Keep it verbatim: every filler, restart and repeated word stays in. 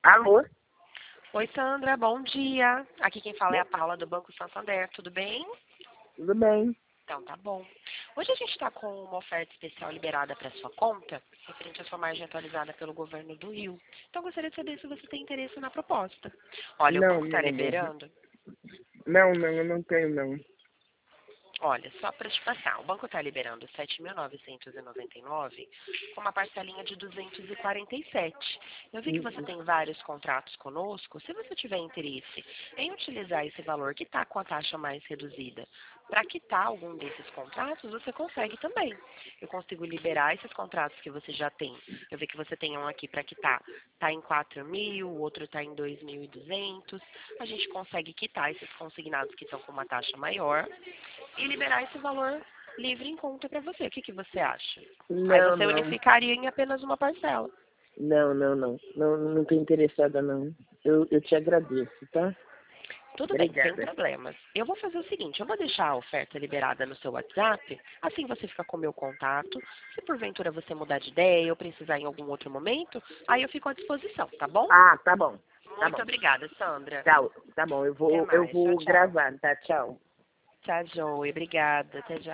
Alô? Oi, Sandra, bom dia. Aqui quem fala é a Paula do Banco Santander, tudo bem? Tudo bem? Então, tá bom. Hoje a gente está com uma oferta especial liberada para sua conta, referente à sua margem atualizada pelo governo do Rio. Então, eu gostaria de saber se você tem interesse na proposta. Olha, o Não, banco está não, não. liberando. Não, não, eu não tenho, não. Olha, só para te passar, o banco está liberando sete mil novecentos e noventa e nove com uma parcelinha de duzentos e quarenta e sete. Eu vi que você Uhum. tem vários contratos conosco. Se você tiver interesse em utilizar esse valor que está com a taxa mais reduzida para quitar algum desses contratos, você consegue também. Eu consigo liberar esses contratos que você já tem. Eu vi que você tem um aqui para quitar, está em quatro mil, o outro está em dois mil e duzentos. A gente consegue quitar esses consignados que estão com uma taxa maior e liberar esse valor livre em conta para você. O que, que você acha? Aí Não, você não. unificaria em apenas uma parcela. Não, não, não. Não, não tô interessada, não. Eu, eu te agradeço, tá? Tudo bem, sem Obrigada. problemas. Eu vou fazer o seguinte, eu vou deixar a oferta liberada no seu WhatsApp, assim você fica com o meu contato. Se porventura você mudar de ideia ou precisar em algum outro momento, aí eu fico à disposição, tá bom? Ah, tá bom. Tá Muito bom. obrigada, Sandra. Tchau. Tá bom, eu Até vou, eu mais. Tchau, vou tchau. gravar, tá? Tchau. Tchau, Joey. Obrigada. Até já.